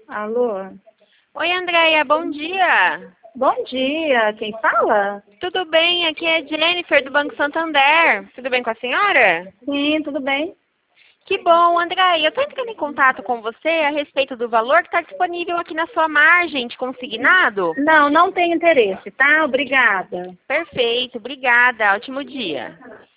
Alô? Oi, Andréia, bom dia. Bom dia, quem fala? Tudo bem? Aqui é Jennifer do Banco Santander. Tudo bem com a senhora? Sim, tudo bem? Que bom, Andréia. Eu estou entrando em contato com você a respeito do valor que está disponível aqui na sua margem de consignado. Não tenho interesse, tá? Obrigada. Perfeito, obrigada. Ótimo dia.